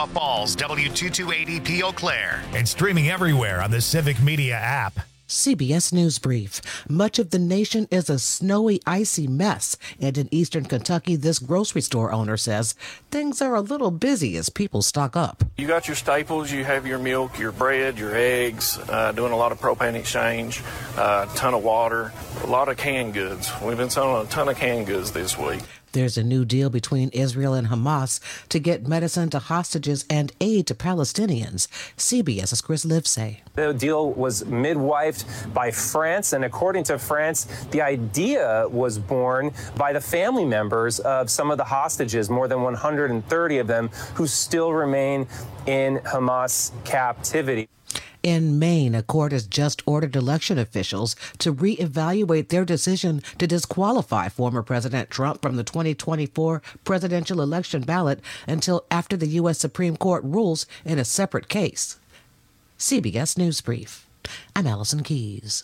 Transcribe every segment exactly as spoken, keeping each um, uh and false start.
Nipawpa Falls, W two two eight zero P Eau Claire. And streaming everywhere on the Civic Media app. C B S News Brief. Much of the nation is a snowy, icy mess. And in eastern Kentucky, this grocery store owner says things are a little busy as people stock up. You got your staples, you have your milk, your bread, your eggs, uh, doing a lot of propane exchange, a uh, ton of water, a lot of canned goods. We've been selling a ton of canned goods this week. There's a new deal between Israel and Hamas to get medicine to hostages and aid to Palestinians. CBS's Chris Livesay. The deal was midwifed by France, and according to France, the idea was born by the family members of some of the hostages, more than one hundred thirty of them, who still remain in Hamas captivity. In Maine, a court has just ordered election officials to reevaluate their decision to disqualify former President Trump from the twenty twenty-four presidential election ballot until after the U S Supreme Court rules in a separate case. C B S News Brief. I'm Allison Keyes.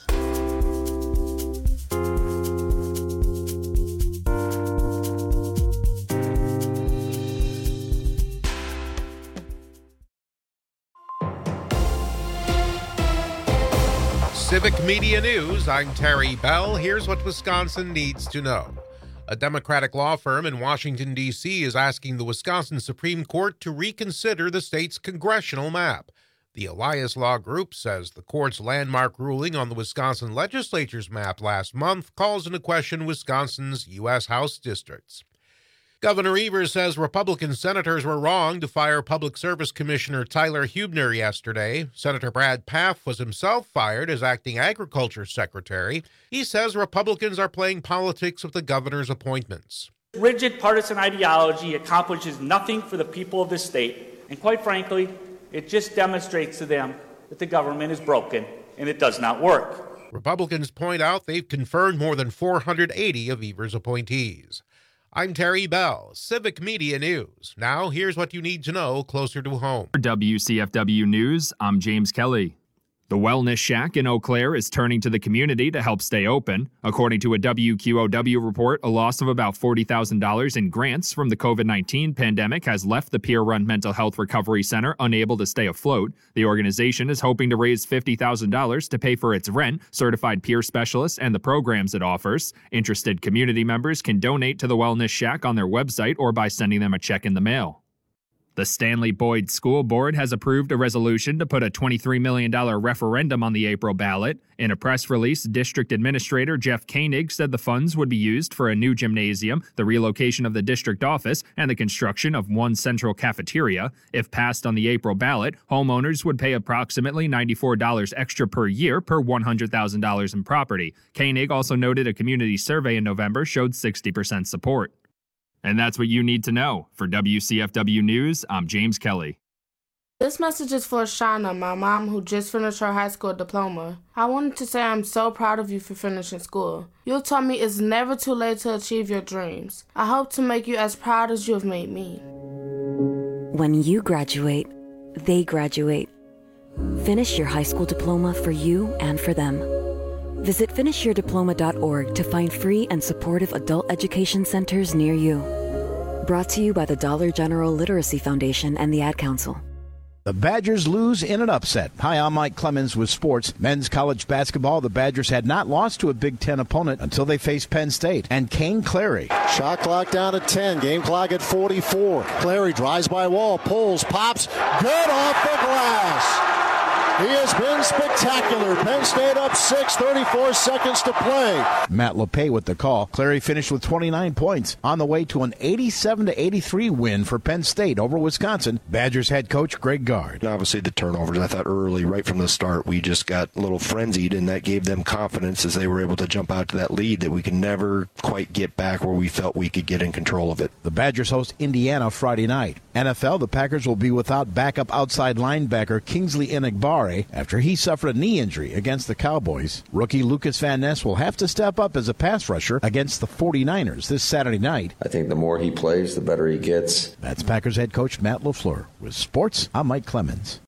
Civic Media News, I'm Terry Bell. Here's what Wisconsin needs to know. A Democratic law firm in Washington, D C is asking the Wisconsin Supreme Court to reconsider the state's congressional map. The Elias Law Group says the court's landmark ruling on the Wisconsin legislature's map last month calls into question Wisconsin's U S House districts. Governor Evers says Republican senators were wrong to fire Public Service Commissioner Tyler Huebner yesterday. Senator Brad Pfaff was himself fired as acting agriculture secretary. He says Republicans are playing politics with the governor's appointments. Rigid partisan ideology accomplishes nothing for the people of this state, and quite frankly, it just demonstrates to them that the government is broken and it does not work. Republicans point out they've confirmed more than four hundred eighty of Evers' appointees. I'm Terry Bell, Civic Media News. Now, here's what you need to know closer to home. For W C F W News, I'm James Kelly. The Wellness Shack in Eau Claire is turning to the community to help stay open. According to a W Q O W report, a loss of about forty thousand dollars in grants from the covid nineteen pandemic has left the peer-run mental health recovery center unable to stay afloat. The organization is hoping to raise fifty thousand dollars to pay for its rent, certified peer specialists, and the programs it offers. Interested community members can donate to the Wellness Shack on their website or by sending them a check in the mail. The Stanley Boyd School Board has approved a resolution to put a twenty-three million dollars referendum on the April ballot. In a press release, District Administrator Jeff Koenig said the funds would be used for a new gymnasium, the relocation of the district office, and the construction of one central cafeteria. If passed on the April ballot, homeowners would pay approximately ninety-four dollars extra per year per one hundred thousand dollars in property. Koenig also noted a community survey in November showed sixty percent support. And that's what you need to know. For W C F W News, I'm James Kelly. This message is for Shauna, my mom who just finished her high school diploma. I wanted to say I'm so proud of you for finishing school. You told me it's never too late to achieve your dreams. I hope to make you as proud as you have made me. When you graduate, they graduate. Finish your high school diploma for you and for them. Visit finish your diploma dot org to find free and supportive adult education centers near you. Brought to you by the Dollar General Literacy Foundation and the Ad Council. The Badgers lose in an upset. Hi, I'm Mike Clemens with sports. Men's college basketball, the Badgers had not lost to a Big Ten opponent until they faced Penn State. And Kane Clary. Shot clock down at ten, game clock at forty-four. Clary drives by wall, pulls, pops, good off the glass. He has been spectacular. Penn State up six, thirty-four seconds to play. Matt LePay with the call. Clary finished with twenty-nine points on the way to an eighty-seven to eighty-three win for Penn State over Wisconsin. Badgers head coach Greg Gard. Obviously the turnovers, I thought early, right from the start, we just got a little frenzied, and that gave them confidence as they were able to jump out to that lead that we could never quite get back where we felt we could get in control of it. The Badgers host Indiana Friday night. N F L, the Packers will be without backup outside linebacker Kingsley Enagbare after he suffered a knee injury against the Cowboys. Rookie Lucas Van Ness will have to step up as a pass rusher against the forty-niners this Saturday night. I think the more he plays, the better he gets. That's Packers head coach Matt LaFleur. With sports, I'm Mike Clemens.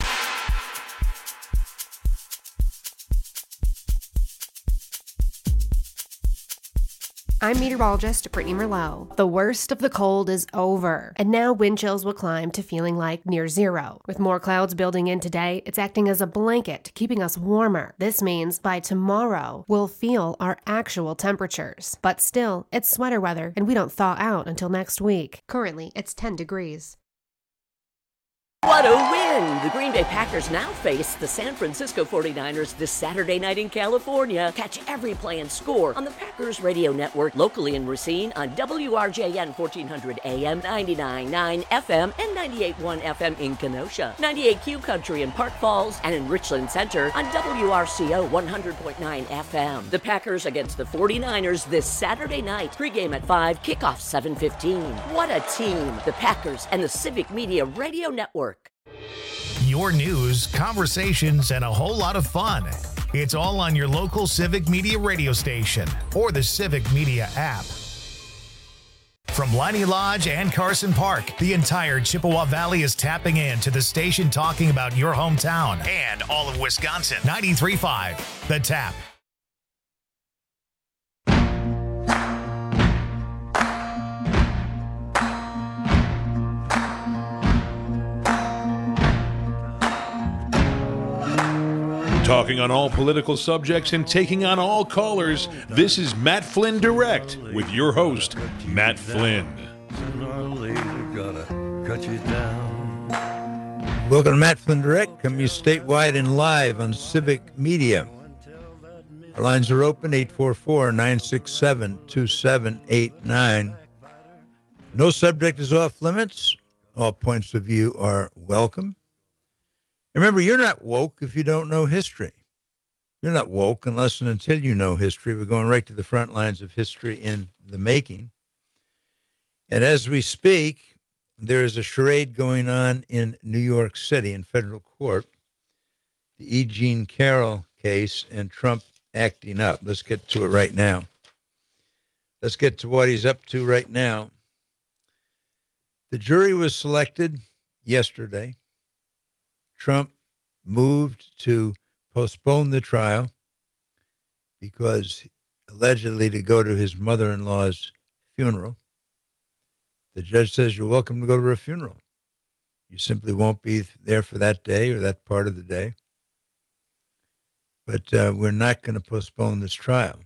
I'm meteorologist Brittany Merlot. The worst of the cold is over, and now wind chills will climb to feeling like near zero. With more clouds building in today, it's acting as a blanket, keeping us warmer. This means by tomorrow, we'll feel our actual temperatures. But still, it's sweater weather, and we don't thaw out until next week. Currently, it's ten degrees. What a win! The Green Bay Packers now face the San Francisco forty-niners this Saturday night in California. Catch every play and score on the Packers Radio Network, locally in Racine on W R J N fourteen hundred A M, ninety-nine point nine F M, and ninety-eight point one F M in Kenosha, ninety-eight Q Country in Park Falls, and in Richland Center on W R C O one hundred point nine F M. The Packers against the forty-niners this Saturday night. Pregame at five, kickoff seven fifteen. What a team! The Packers and the Civic Media Radio Network. Your news, conversations, and a whole lot of fun. It's all on your local Civic Media radio station or the Civic Media app. From Liney Lodge and Carson Park, the entire Chippewa Valley is tapping in to the station talking about your hometown and all of Wisconsin. ninety-three point five, The Tap. Talking on all political subjects and taking on all callers, this is Matt Flynn Direct with your host, Matt Flynn. Welcome to Matt Flynn Direct, coming to you statewide and live on Civic Media. Our lines are open, eight four four, nine six seven, two seven eight nine. No subject is off limits. All points of view are welcome. Remember, you're not woke if you don't know history. You're not woke unless and until you know history. We're going right to the front lines of history in the making. And as we speak, there is a charade going on in New York City in federal court, the E. Jean Carroll case and Trump acting up. Let's get to it right now. Let's get to what he's up to right now. The jury was selected yesterday. Trump moved to postpone the trial because allegedly to go to his mother-in-law's funeral. The judge says you're welcome to go to her funeral. You simply won't be there for that day or that part of the day. But uh, we're not going to postpone this trial.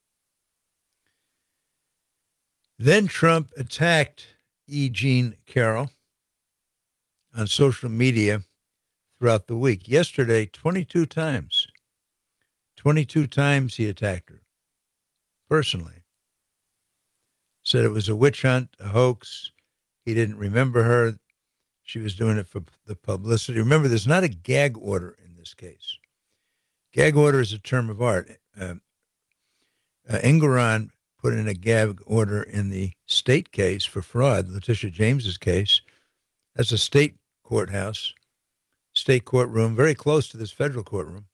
Then Trump attacked E. Jean Carroll on social media throughout the week. Yesterday, twenty-two times. twenty-two times he attacked her. Personally. Said it was a witch hunt, a hoax. He didn't remember her. She was doing it for the publicity. Remember, there's not a gag order in this case. Gag order is a term of art. Uh, uh, Engoron put in a gag order in the state case for fraud, Letitia James's case. That's a state courthouse. State courtroom, very close to this federal courtroom.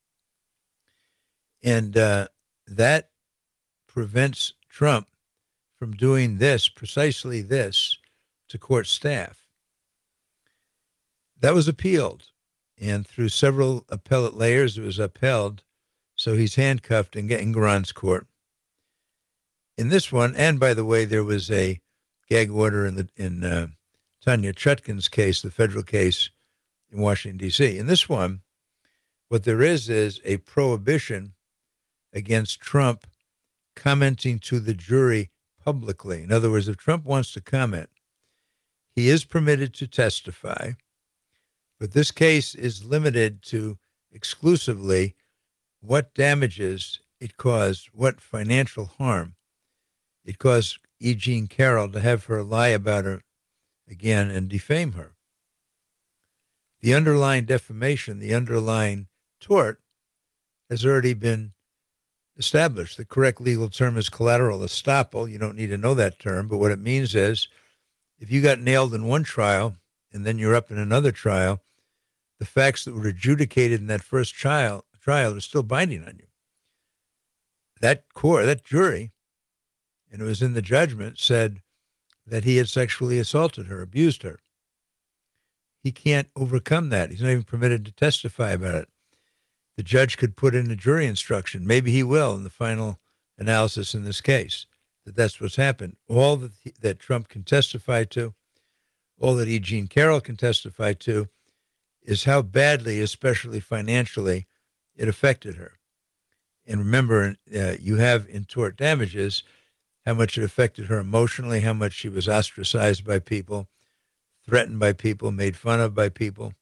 And uh, that prevents Trump from doing this, precisely this, to court staff. That was appealed. And through several appellate layers, it was upheld. So he's handcuffed in Engoron's court. In this one, and by the way, there was a gag order in, the, in uh, Tanya Chutkan's case, the federal case, in Washington, D C. In this one, what there is is a prohibition against Trump commenting to the jury publicly. In other words, if Trump wants to comment, he is permitted to testify, but this case is limited to exclusively what damages it caused, what financial harm it caused E. Jean Carroll to have her lie about her again and defame her. The underlying defamation, the underlying tort, has already been established. The correct legal term is collateral estoppel. You don't need to know that term, but what it means is if you got nailed in one trial and then you're up in another trial, the facts that were adjudicated in that first trial, trial are still binding on you. That court, that jury, and it was in the judgment, said that he had sexually assaulted her, abused her. He can't overcome that. He's not even permitted to testify about it. The judge could put in a jury instruction. Maybe he will in the final analysis in this case. that that's what's happened. All that, he, that Trump can testify to, all that E. Jean Carroll can testify to, is how badly, especially financially, it affected her. And remember, uh, you have in tort damages how much it affected her emotionally, how much she was ostracized by people, threatened by people, made fun of by people.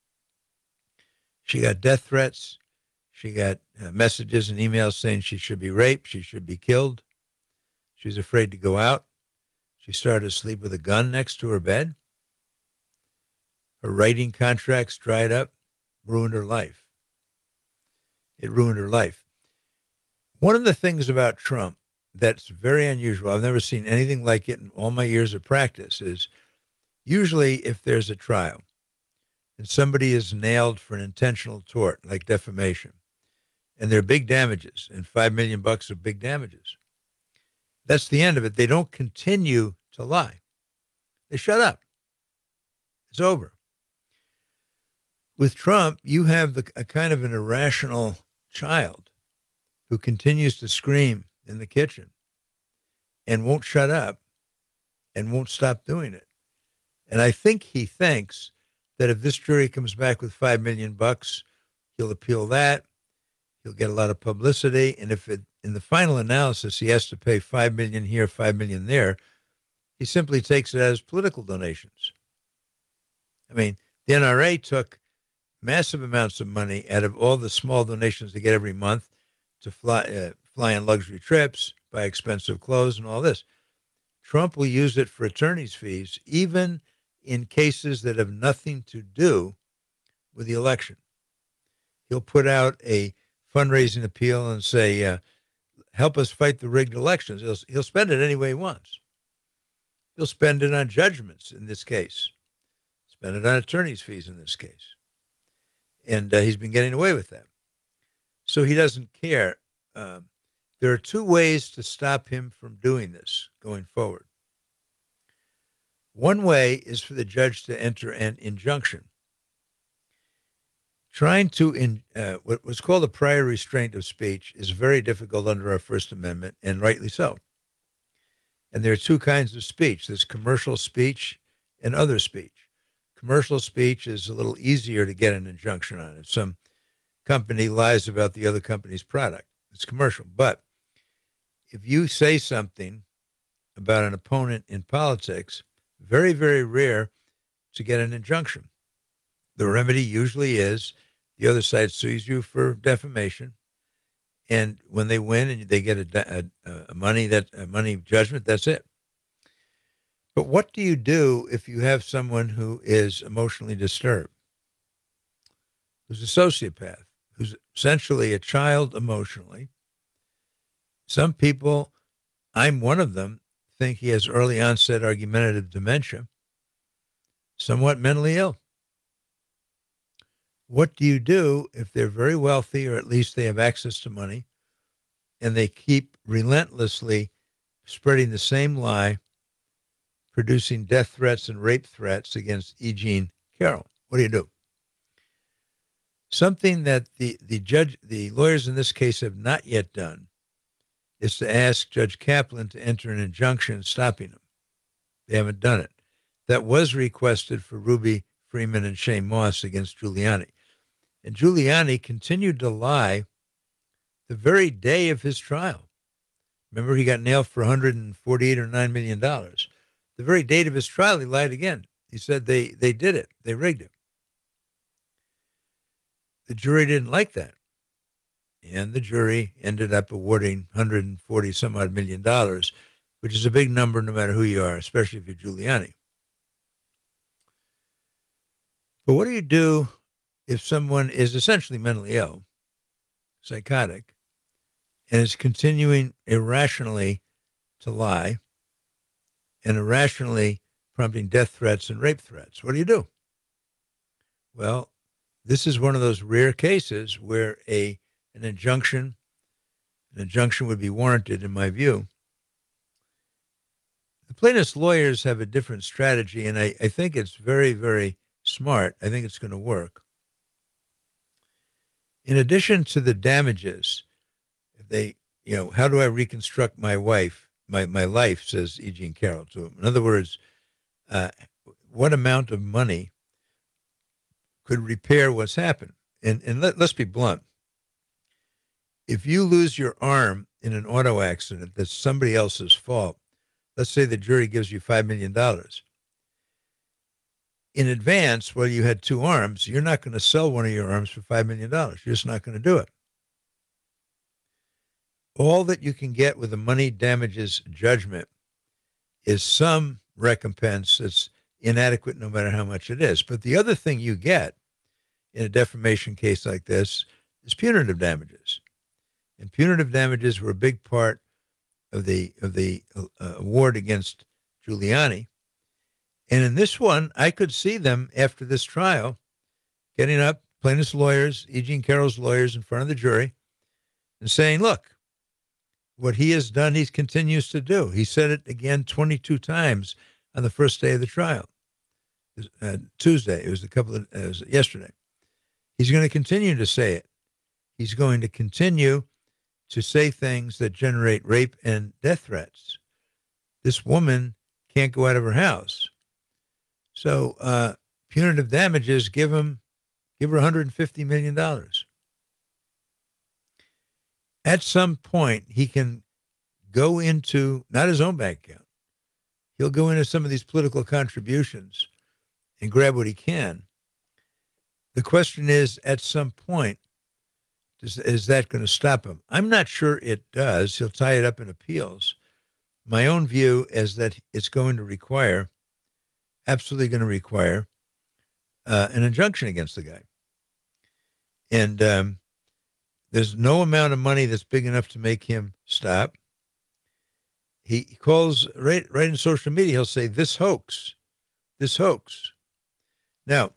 She got death threats. She got uh, messages and emails saying she should be raped, she should be killed. She was afraid to go out. She started to sleep with a gun next to her bed. Her writing contracts dried up, ruined her life. It ruined her life. One of the things about Trump that's very unusual, I've never seen anything like it in all my years of practice, is usually if there's a trial and somebody is nailed for an intentional tort, like defamation, and there are big damages, and five million bucks of big damages, that's the end of it. They don't continue to lie. They shut up. It's over. With Trump, you have the, a kind of an irrational child who continues to scream in the kitchen and won't shut up and won't stop doing it. And I think he thinks that if this jury comes back with five million bucks, he'll appeal that. He'll get a lot of publicity. And if it, in the final analysis, he has to pay five million here, five million there, he simply takes it as political donations. I mean, the N R A took massive amounts of money out of all the small donations they get every month to fly, uh, fly on luxury trips, buy expensive clothes and all this. Trump will use it for attorney's fees, even in cases that have nothing to do with the election. He'll put out a fundraising appeal and say, uh, help us fight the rigged elections. He'll, he'll spend it any way he wants. He'll spend it on judgments in this case, spend it on attorney's fees in this case. And uh, he's been getting away with that. So he doesn't care. Um, there are two ways to stop him from doing this going forward. One way is for the judge to enter an injunction. Trying to, in, uh, what was called a prior restraint of speech is very difficult under our First Amendment, and rightly so. And there are two kinds of speech. There's commercial speech and other speech. Commercial speech is a little easier to get an injunction on. If some company lies about the other company's product, it's commercial. But if you say something about an opponent in politics, very, very rare to get an injunction. The remedy usually is the other side sues you for defamation, and when they win and they get a, a, a money that a money judgment, that's it. But what do you do if you have someone who is emotionally disturbed, who's a sociopath, who's essentially a child emotionally? Some people, I'm one of them, think he has early onset argumentative dementia, somewhat mentally ill. What do you do if they're very wealthy, or at least they have access to money, and they keep relentlessly spreading the same lie, producing death threats and rape threats against E. Jean Carroll? What do you do? Something that the, the judge, the lawyers in this case have not yet done is to ask Judge Kaplan to enter an injunction stopping him. They haven't done it. That was requested for Ruby Freeman and Shane Moss against Giuliani. And Giuliani continued to lie the very day of his trial. Remember, he got nailed for one hundred forty-eight or nine million dollars. The very date of his trial, he lied again. He said they, they did it. They rigged it. The jury didn't like that. And the jury ended up awarding one hundred forty some odd million dollars, which is a big number no matter who you are, especially if you're Giuliani. But what do you do if someone is essentially mentally ill, psychotic, and is continuing irrationally to lie and irrationally prompting death threats and rape threats? What do you do? Well, this is one of those rare cases where a an injunction, an injunction would be warranted, in my view. The plaintiff's lawyers have a different strategy, and I, I think it's very, very smart. I think it's going to work. In addition to the damages, if they, you know, how do I reconstruct my wife my, my life, says E. Jean Carroll to him. In other words, uh, what amount of money could repair what's happened? And, and let, let's be blunt. If you lose your arm in an auto accident that's somebody else's fault, let's say the jury gives you five million dollars. In advance, while you had two arms, you're not going to sell one of your arms for five million dollars. You're just not going to do it. All that you can get with a money damages judgment is some recompense that's inadequate no matter how much it is. But the other thing you get in a defamation case like this is punitive damages. And punitive damages were a big part of the of the uh, award against Giuliani. And in this one, I could see them after this trial getting up, plaintiff's lawyers, E. Jean Carroll's lawyers in front of the jury and saying, look, what he has done, he continues to do. He said it again twenty-two times on the first day of the trial, uh, Tuesday. It was a couple of, it was yesterday. He's going to continue to say it. He's going to continue to say things that generate rape and death threats. This woman can't go out of her house. So uh, punitive damages, give him, give her one hundred fifty million dollars. At some point, he can go into, not his own bank account, he'll go into some of these political contributions and grab what he can. The question is, at some point, Is, is that going to stop him? I'm not sure it does. He'll tie it up in appeals. My own view is that it's going to require, absolutely going to require, uh, an injunction against the guy. And um, there's no amount of money that's big enough to make him stop. He calls, right, right in social media, he'll say, this hoax, this hoax. Now,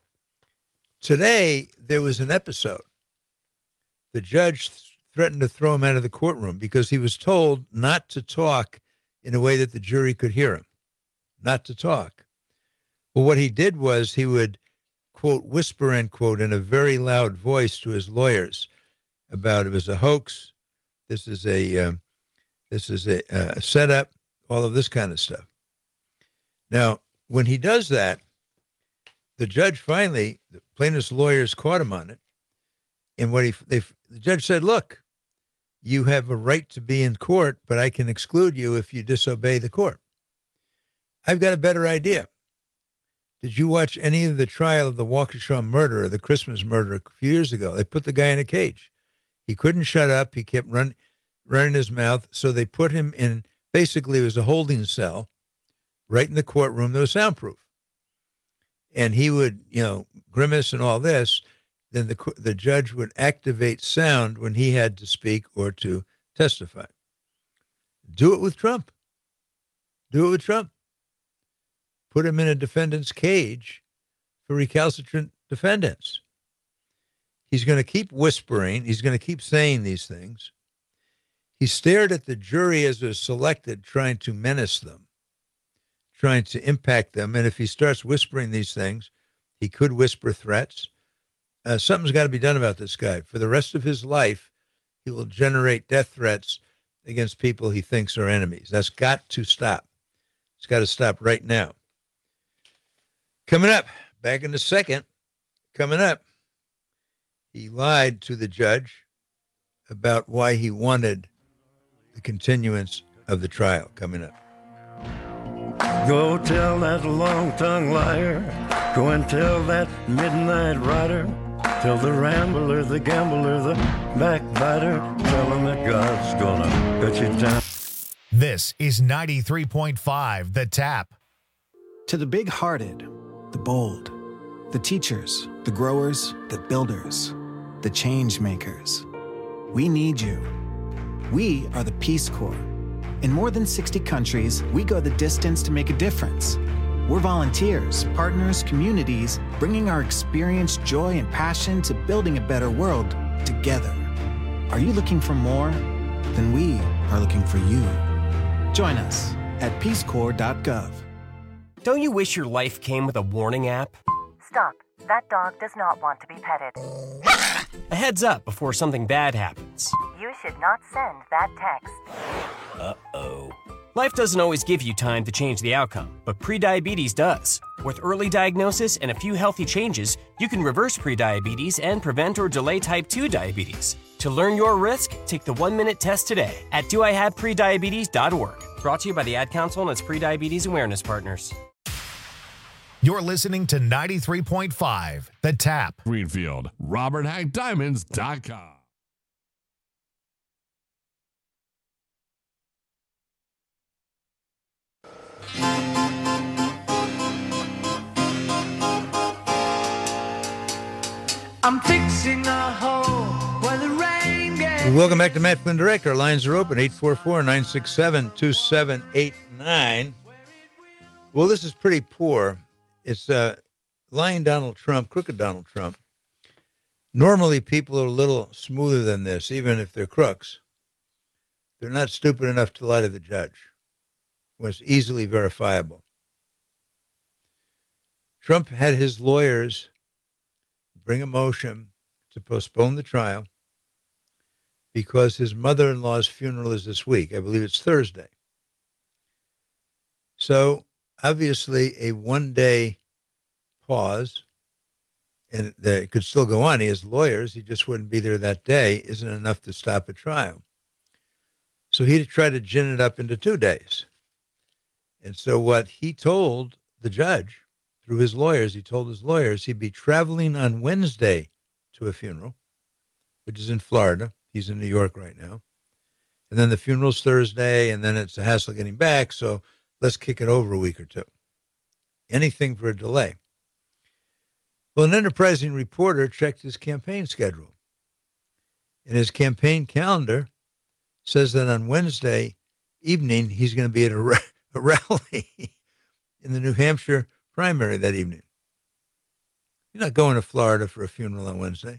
today there was an episode. The judge threatened to throw him out of the courtroom because he was told not to talk in a way that the jury could hear him, not to talk. Well, what he did was he would, quote, whisper, end quote, in a very loud voice to his lawyers about it was a hoax, this is a, um, this is a, a setup, all of this kind of stuff. Now, when he does that, the judge finally, the plaintiff's lawyers caught him on it. And what he, they, the judge said, look, you have a right to be in court, but I can exclude you if you disobey the court. I've got a better idea. Did you watch any of the trial of the Waukesha murder or the Christmas murder a few years ago? They put the guy in a cage. He couldn't shut up. He kept run, running his mouth. So they put him in, basically it was a holding cell right in the courtroom that was soundproof. And he would, you know, grimace and all this. Then the the judge would activate sound when he had to speak or to testify. Do it with Trump. Do it with Trump. Put him in a defendant's cage for recalcitrant defendants. He's going to keep whispering. He's going to keep saying these things. He stared at the jury as it was selected, trying to menace them, trying to impact them. And if he starts whispering these things, he could whisper threats. Uh, something's got to be done about this guy. For the rest of his life, he will generate death threats against people he thinks are enemies. That's got to stop. It's got to stop right now. Coming up, back in a second, coming up, he lied to the judge about why he wanted the continuance of the trial. Coming up. Go tell that long-tongued liar. Go and tell that midnight rider. Tell the rambler, the gambler, the backbiter. Tell him that God's gonna cut you down. This is ninety-three point five The Tap. To the big-hearted, the bold, the teachers, the growers, the builders, the change makers, we need you. We are the Peace Corps. In more than sixty countries, we go the distance to make a difference. We're volunteers, partners, communities, bringing our experience, joy, and passion to building a better world together. Are you looking for more? Then we are looking for you. Join us at peace corps dot gov. Don't you wish your life came with a warning app? Stop. That dog does not want to be petted. A heads up before something bad happens. You should not send that text. Uh-oh. Life doesn't always give you time to change the outcome, but prediabetes does. With early diagnosis and a few healthy changes, you can reverse prediabetes and prevent or delay type two diabetes. To learn your risk, take the one-minute test today at do I have prediabetes dot org. Brought to you by the Ad Council and its Prediabetes Awareness Partners. You're listening to ninety-three point five, The Tap. Greenfield, Robert Hack Diamonds dot com. I'm fixing a hole where the rain gets. Welcome back to Matt Flynn Direct. Our lines are open, eight four four, nine six seven, two seven eight nine. Well, this is pretty poor. It's uh, lying Donald Trump, crooked Donald Trump. Normally, people are a little smoother than this, even if they're crooks. They're not stupid enough to lie to the judge. It was easily verifiable. Trump had his lawyers bring a motion to postpone the trial because his mother-in-law's funeral is this week. I believe it's Thursday. So, obviously, a one-day pause, and it could still go on. He has lawyers. He just wouldn't be there that day. Isn't enough to stop a trial. So he tried to gin it up into two days. And so what he told the judge, through his lawyers, he told his lawyers he'd be traveling on Wednesday to a funeral, which is in Florida. He's in New York right now. And then the funeral's Thursday, and then it's a hassle getting back, so let's kick it over a week or two. Anything for a delay. Well, an enterprising reporter checked his campaign schedule. And his campaign calendar says that on Wednesday evening, he's going to be at a, ra- a rally in the New Hampshire primary that evening. You're not going to Florida for a funeral on Wednesday.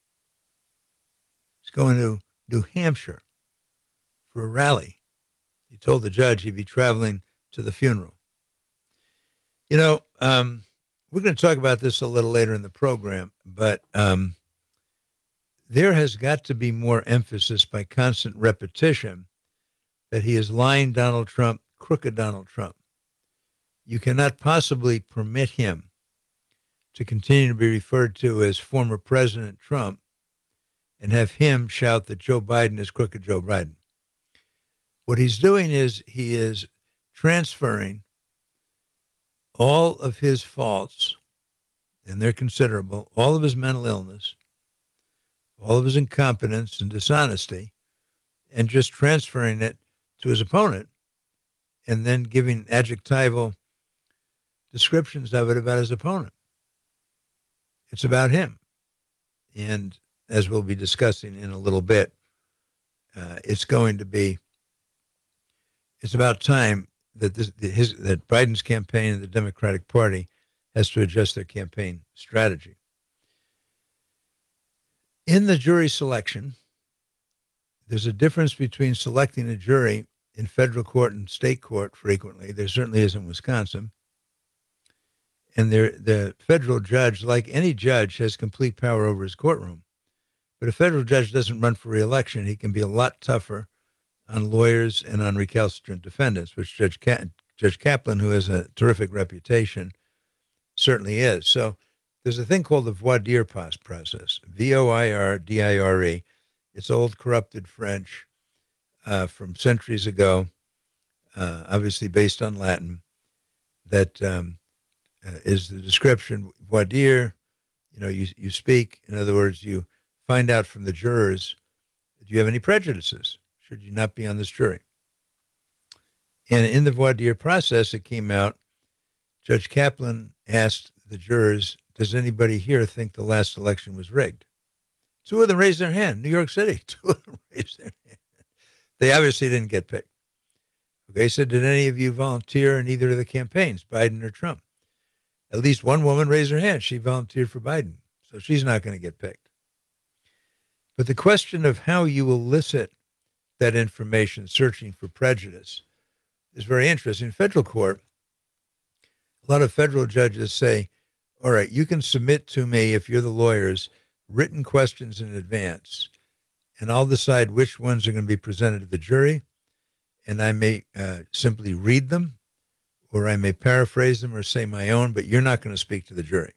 He's going to New Hampshire for a rally. He told the judge he'd be traveling to the funeral. You know, um, we're going to talk about this a little later in the program, but um, there has got to be more emphasis by constant repetition that he is lying Donald Trump, crooked Donald Trump. You cannot possibly permit him to continue to be referred to as former President Trump and have him shout that Joe Biden is crooked Joe Biden. What he's doing is he is transferring all of his faults, and they're considerable, all of his mental illness, all of his incompetence and dishonesty, and just transferring it to his opponent and then giving adjectival descriptions of it about his opponent. It's about him. And as we'll be discussing in a little bit, uh, it's going to be, it's about time that this, his, that Biden's campaign and the Democratic Party has to adjust their campaign strategy. In the jury selection, there's a difference between selecting a jury in federal court and state court frequently. There certainly is in Wisconsin. And there, the federal judge, like any judge, has complete power over his courtroom. But a federal judge doesn't run for re-election. He can be a lot tougher on lawyers and on recalcitrant defendants, which Judge Ka- Judge Kaplan, who has a terrific reputation, certainly is. So there's a thing called the voir dire process, V O I R D I R E. It's old corrupted French uh, from centuries ago, uh, obviously based on Latin, that um, uh, is the description. Voir dire, you know, you, you speak. In other words, you find out from the jurors, do you have any prejudices? Should you not be on this jury? And in the voir dire process, it came out, Judge Kaplan asked the jurors, does anybody here think the last election was rigged? Two of them raised their hand. New York City, two of them raised their hand. They obviously didn't get picked. Okay, so did any of you volunteer in either of the campaigns, Biden or Trump? At least one woman raised her hand. She volunteered for Biden, so she's not going to get picked. But the question of how you elicit that information, searching for prejudice, is very interesting. In federal court, a lot of federal judges say, all right, you can submit to me, if you're the lawyers, written questions in advance, and I'll decide which ones are going to be presented to the jury and I may uh, simply read them, or I may paraphrase them or say my own, but you're not going to speak to the jury.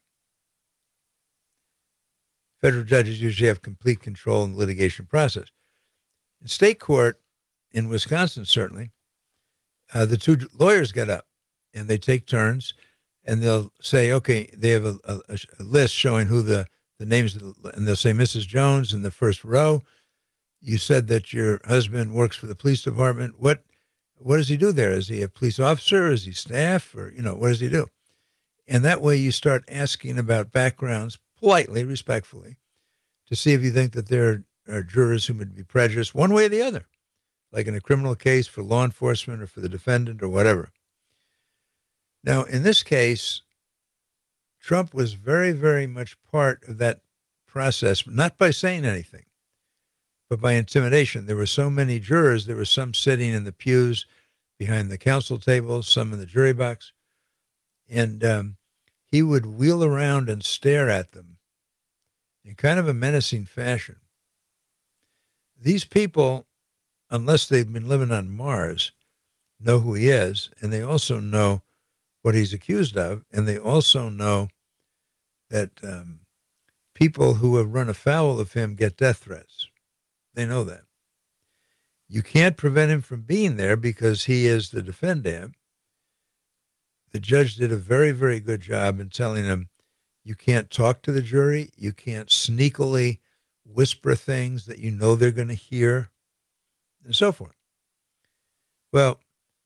Federal judges usually have complete control in the litigation process. In state court, in Wisconsin certainly, uh, the two lawyers get up and they take turns, and they'll say, okay, they have a, a, a list showing who the, the names, of the, and they'll say Missus Jones in the first row. You said that your husband works for the police department. What what does he do there? Is he a police officer? Is he staff? Or, you know, what does he do? And that way you start asking about backgrounds politely, respectfully, to see if you think that there are jurors who would be prejudiced one way or the other, like in a criminal case for law enforcement or for the defendant or whatever. Now, in this case, Trump was very, very much part of that process, not by saying anything, but by intimidation. There were so many jurors. There were some sitting in the pews behind the counsel table, some in the jury box. And um, he would wheel around and stare at them in kind of a menacing fashion. These people, unless they've been living on Mars, know who he is, and they also know what he's accused of, and they also know that um, people who have run afoul of him get death threats. They know that. You can't prevent him from being there because he is the defendant. The judge did a very, very good job in telling him, you can't talk to the jury, you can't sneakily whisper things that you know they're going to hear, and so forth. Well,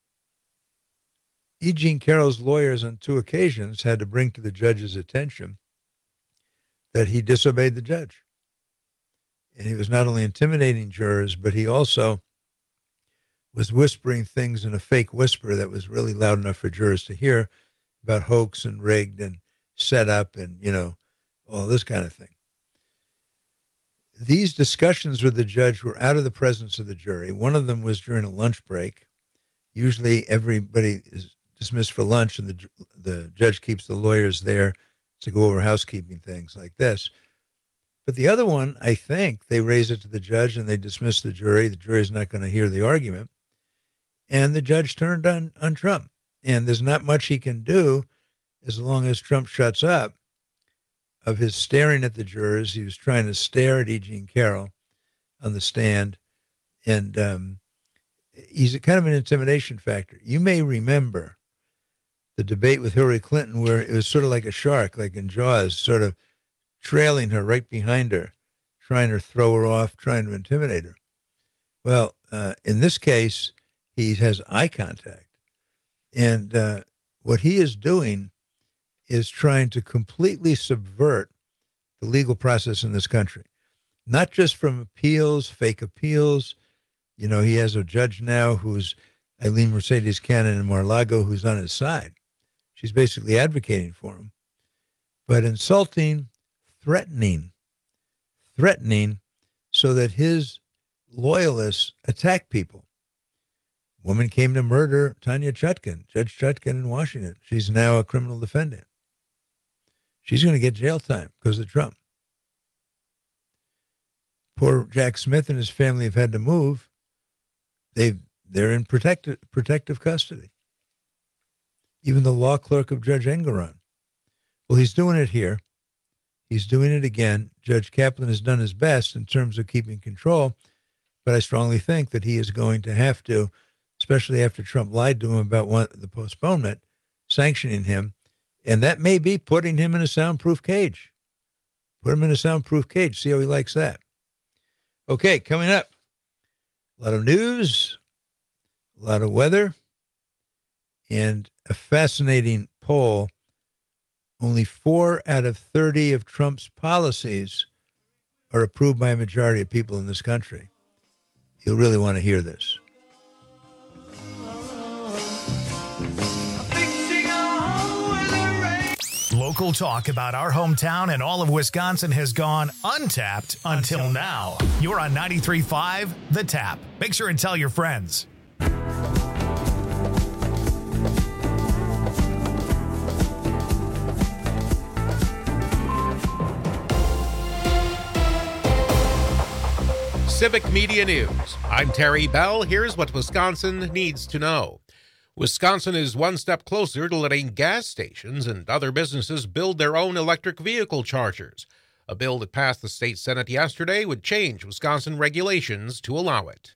E. Jean Carroll's lawyers on two occasions had to bring to the judge's attention that he disobeyed the judge. And he was not only intimidating jurors, but he also was whispering things in a fake whisper that was really loud enough for jurors to hear about hoax and rigged and set up and, you know, all this kind of thing. These discussions with the judge were out of the presence of the jury. One of them was during a lunch break. Usually everybody is dismissed for lunch, and the the judge keeps the lawyers there to go over housekeeping things like this. But the other one, I think, they raise it to the judge and they dismiss the jury. The jury's not going to hear the argument. And the judge turned on, on Trump. And there's not much he can do as long as Trump shuts up of his staring at the jurors. He was trying to stare at E. Jean Carroll on the stand. And um, he's a kind of an intimidation factor. You may remember the debate with Hillary Clinton where it was sort of like a shark, like in Jaws, sort of trailing her right behind her, trying to throw her off, trying to intimidate her. Well, uh, in this case, he has eye contact. And uh, what he is doing is trying to completely subvert the legal process in this country, not just from appeals, fake appeals. You know, he has a judge now who's Eileen Mercedes Cannon in Mar-a-Lago who's on his side. She's basically advocating for him. But insulting, threatening, threatening so that his loyalists attack people. Woman came to murder Tanya Chutkan, Judge Chutkan in Washington. She's now a criminal defendant. She's going to get jail time because of Trump. Poor Jack Smith and his family have had to move. They've, they're in protective, protective custody. Even the law clerk of Judge Engoron. Well, he's doing it here. He's doing it again. Judge Kaplan has done his best in terms of keeping control, but I strongly think that he is going to have to, especially after Trump lied to him about one, the postponement, sanctioning him, and that may be putting him in a soundproof cage. Put him in a soundproof cage. See how he likes that. Okay, coming up, a lot of news, a lot of weather, and a fascinating poll. Only four out of thirty of Trump's policies are approved by a majority of people in this country. You'll really want to hear this. Local talk about our hometown and all of Wisconsin has gone untapped until now. You're on ninety-three point five The Tap. Make sure and tell your friends. Civic Media News. I'm Terry Bell. Here's what Wisconsin needs to know. Wisconsin is one step closer to letting gas stations and other businesses build their own electric vehicle chargers. A bill that passed the state Senate yesterday would change Wisconsin regulations to allow it.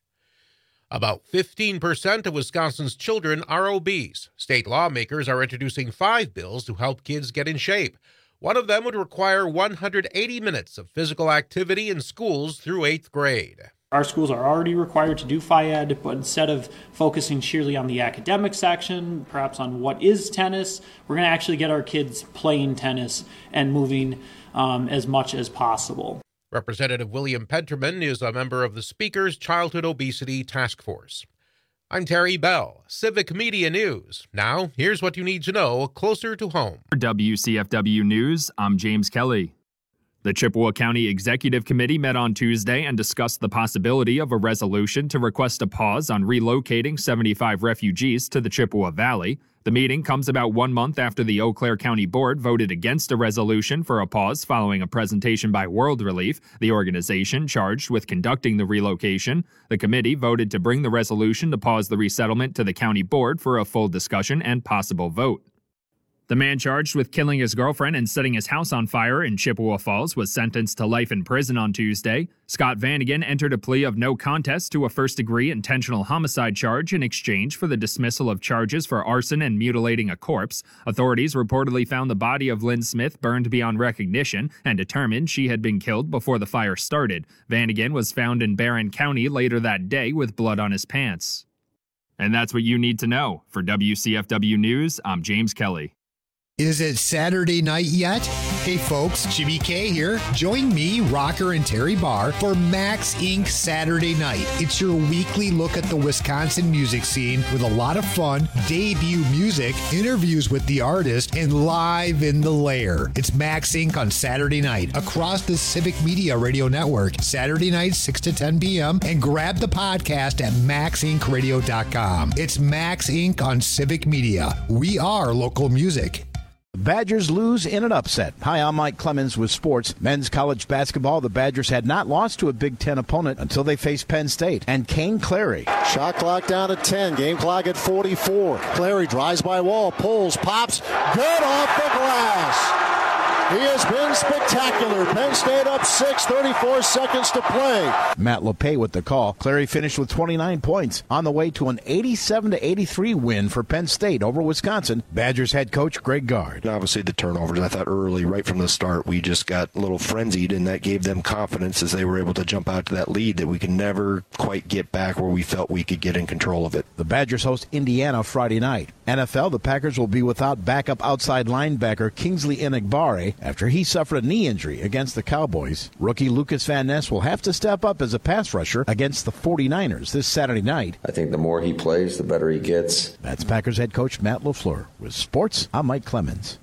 About fifteen percent of Wisconsin's children are obese. State lawmakers are introducing five bills to help kids get in shape. One of them would require one hundred eighty minutes of physical activity in schools through eighth grade. Our schools are already required to do Ph I E D, but instead of focusing sheerly on the academic section, perhaps on what is tennis, we're going to actually get our kids playing tennis and moving um, as much as possible. Representative William Penterman is a member of the Speaker's Childhood Obesity Task Force. I'm Terry Bell, Civic Media News. Now, here's what you need to know closer to home. For W C F W News, I'm James Kelly. The Chippewa County Executive Committee met on Tuesday and discussed the possibility of a resolution to request a pause on relocating seventy-five refugees to the Chippewa Valley. The meeting comes about one month after the Eau Claire County Board voted against a resolution for a pause following a presentation by World Relief, the organization charged with conducting the relocation. The committee voted to bring the resolution to pause the resettlement to the county board for a full discussion and possible vote. The man charged with killing his girlfriend and setting his house on fire in Chippewa Falls was sentenced to life in prison on Tuesday. Scott Vanagan entered a plea of no contest to a first-degree intentional homicide charge in exchange for the dismissal of charges for arson and mutilating a corpse. Authorities reportedly found the body of Lynn Smith burned beyond recognition and determined she had been killed before the fire started. Vanagan was found in Barron County later that day with blood on his pants. And that's what you need to know. For W C F W News, I'm James Kelly. Is it Saturday night yet? Hey folks, Jimmy K here. Join me, Rocker, and Terry Barr for Max Incorporated Saturday Night. It's your weekly look at the Wisconsin music scene with a lot of fun, debut music, interviews with the artist, and live in the lair. It's Max Incorporated on Saturday night across the Civic Media Radio Network, Saturday night, six to ten p.m., and grab the podcast at max inc radio dot com. It's Max Incorporated on Civic Media. We are local music. The Badgers lose in an upset. Hi, I'm Mike Clemens with sports. Men's college basketball, the Badgers had not lost to a Big Ten opponent until they faced Penn State. And Kane Clary. Shot clock down at ten. Game clock at forty-four. Clary drives by Wall, pulls, pops. Good off the glass. He has been spectacular. Penn State up six, thirty-four seconds to play. Matt LePay with the call. Clary finished with twenty-nine points on the way to an eighty-seven to eighty-three win for Penn State over Wisconsin. Badgers head coach Greg Gard. Obviously the turnovers, I thought early, right from the start, we just got a little frenzied, and that gave them confidence as they were able to jump out to that lead that we could never quite get back where we felt we could get in control of it. The Badgers host Indiana Friday night. N F L, the Packers will be without backup outside linebacker Kingsley Enagbare after he suffered a knee injury against the Cowboys. Rookie Lucas Van Ness will have to step up as a pass rusher against the forty-niners this Saturday night. I think the more he plays, the better he gets. That's Packers head coach Matt LaFleur. With sports, I'm Mike Clemens.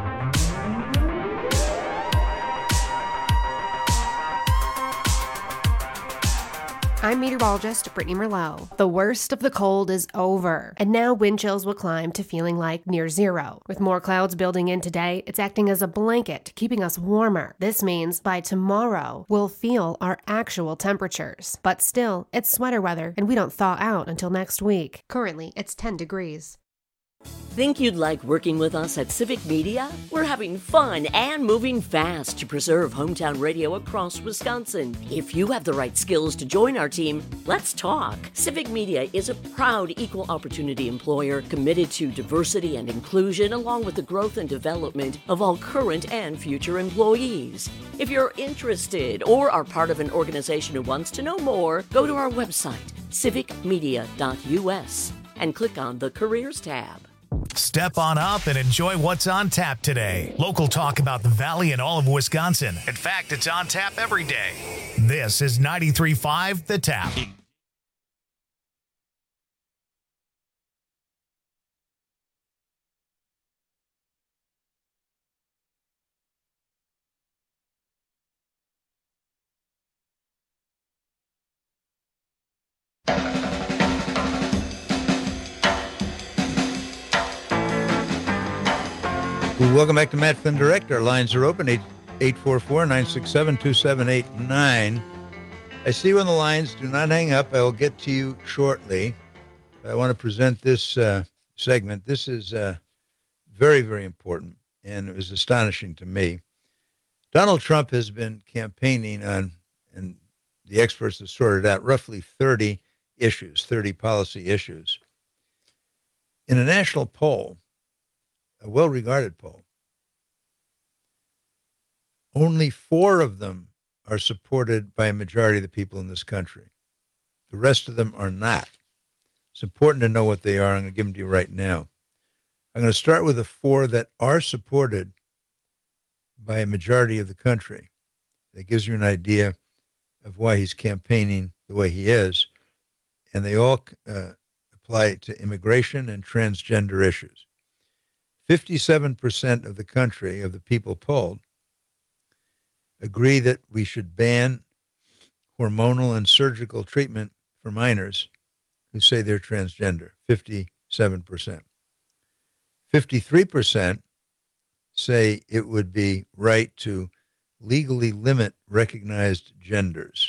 I'm meteorologist Brittany Merlot. The worst of the cold is over, and now wind chills will climb to feeling like near zero. With more clouds building in today, it's acting as a blanket, keeping us warmer. This means by tomorrow, we'll feel our actual temperatures. But still, it's sweater weather, and we don't thaw out until next week. Currently, it's ten degrees. Think you'd like working with us at Civic Media? We're having fun and moving fast to preserve hometown radio across Wisconsin. If you have the right skills to join our team, let's talk. Civic Media is a proud equal opportunity employer committed to diversity and inclusion along with the growth and development of all current and future employees. If you're interested or are part of an organization who wants to know more, go to our website, civic media dot u s, and click on the Careers tab. Step on up and enjoy what's on tap today. Local talk about the Valley and all of Wisconsin. In fact, it's on tap every day. This is ninety-three point five The Tap. Welcome back to Matt Flynn Direct. Our lines are open, eight four four, nine six seven, two seven eight nine. I see you on the lines. Do not hang up. I will get to you shortly. I want to present this uh, segment. This is uh, very, very important, and it was astonishing to me. Donald Trump has been campaigning on, and the experts have sorted out, roughly thirty issues, thirty policy issues. In a national poll, a well-regarded poll, only four of them are supported by a majority of the people in this country. The rest of them are not. It's important to know what they are. I'm going to give them to you right now. I'm going to start with the four that are supported by a majority of the country. That gives you an idea of why he's campaigning the way he is. And they all uh, apply to immigration and transgender issues. fifty-seven percent of the country, of the people polled, agree that we should ban hormonal and surgical treatment for minors who say they're transgender, fifty-seven percent. fifty-three percent say it would be right to legally limit recognized genders.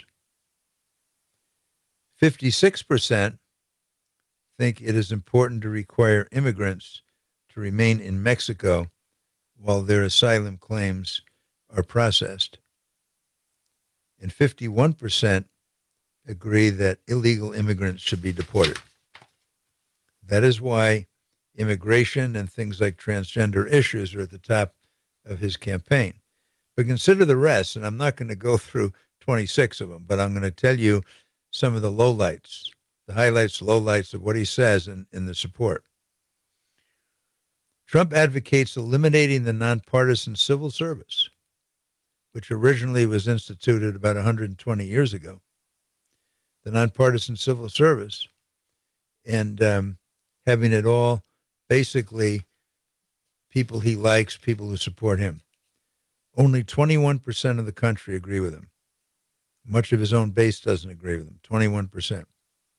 fifty-six percent think it is important to require immigrants to remain in Mexico while their asylum claims are processed. And fifty-one percent agree that illegal immigrants should be deported. That is why immigration and things like transgender issues are at the top of his campaign. But consider the rest, and I'm not going to go through twenty-six of them, but I'm going to tell you some of the lowlights, the highlights, lowlights of what he says in, in the support. Trump advocates eliminating the nonpartisan civil service, which originally was instituted about one hundred twenty years ago, the nonpartisan civil service, and um, having it all basically people he likes, people who support him. Only twenty-one percent of the country agree with him. Much of his own base doesn't agree with him, twenty-one percent.